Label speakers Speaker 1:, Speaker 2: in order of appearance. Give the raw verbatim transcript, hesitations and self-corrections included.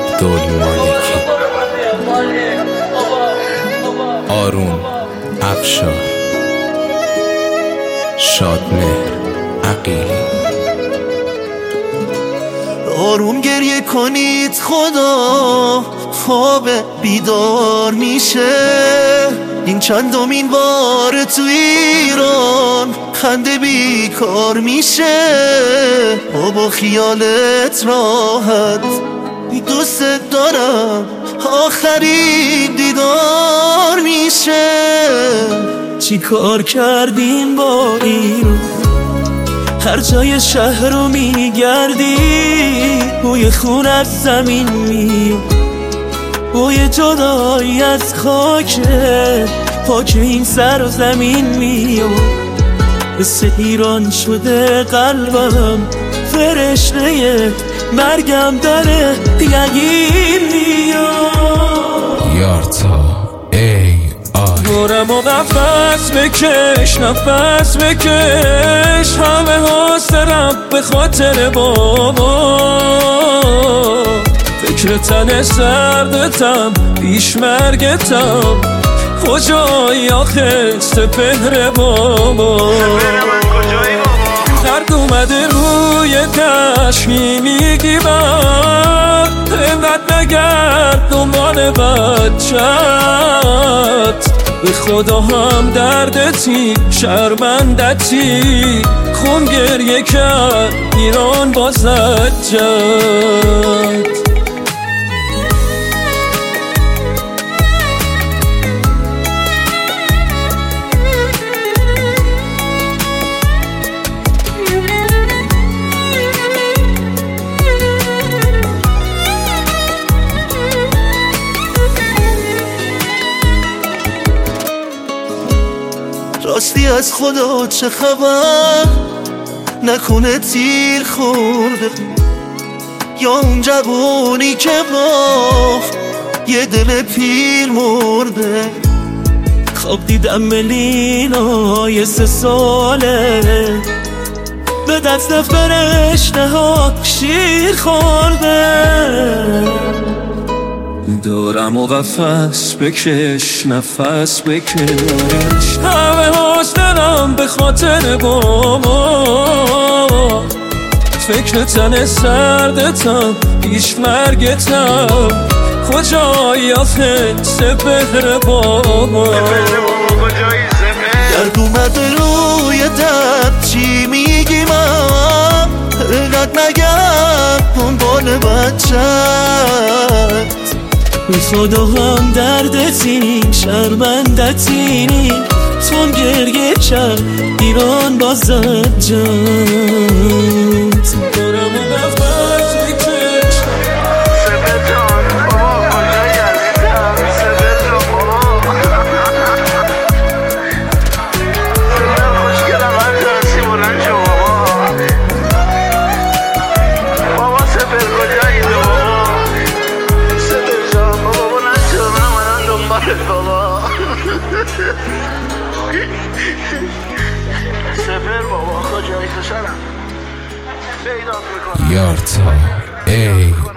Speaker 1: عبدالمالکی. آروم افشار، شادمهر عقیلی.
Speaker 2: آروم گریه کنید خدا خواب بیدار میشه. این چندمین بار تو ایران خنده بیکار میشه. بابا خیالت راحت دوست دارم آخرین دیدار میشه. چی کار کردین با ایران؟ هر جای شهر رو میگردی بوی خون از زمین میاد، بوی جدایی از خاک پاک این سر و زمین میاد. مثل ایران شده قلبم فرشته مرگم داره یقین میاد.
Speaker 1: یارتا ای آی
Speaker 3: دورم و نفس بکش نفس بکش، همه حاضرم به خاطر بابا. فکر تن سردتم پیش مرگتم، کجایی آخه سپهر بابا. درد اومده روی تشمی میگی من اینقدر نگرد دنبال بچت. به خدا هم دردتی شرمندتی، خون گریه کرد ایران بازت جد.
Speaker 2: راستی از خدا چه خبر؟ نکنه تیر خورده یا اون جوونی که باف یه دل پیر مرده. خواب دیدم ملینای سه ساله به دست فرشته ها شیر خورده.
Speaker 3: دورم و نفس بکش نفس بکش، همه حاضرم به خاطر بابا. فکر تن سردتم پیش مرگتم، کجایی آخه سپهر بابا.
Speaker 2: درد اومده روی درد چی میگی من؟ اینقدر نگرد دنبال بچت. به خدا هم دردتی شرمندتی، چون گریه کرد ایران بازت جد.
Speaker 3: دورم و نفس بکش
Speaker 4: سپر جان بابا کجایی عزیزم؟ سپر جان بابا سپر خوشگلم عزیزم بلند شو بابا. بابا سپر کجایی بابا؟ سپر جان بابا بلند شو، من منم دنبالت بابا. سپر بابا کجایی پسرم؟ پیدات میکنم.
Speaker 1: یارتا ای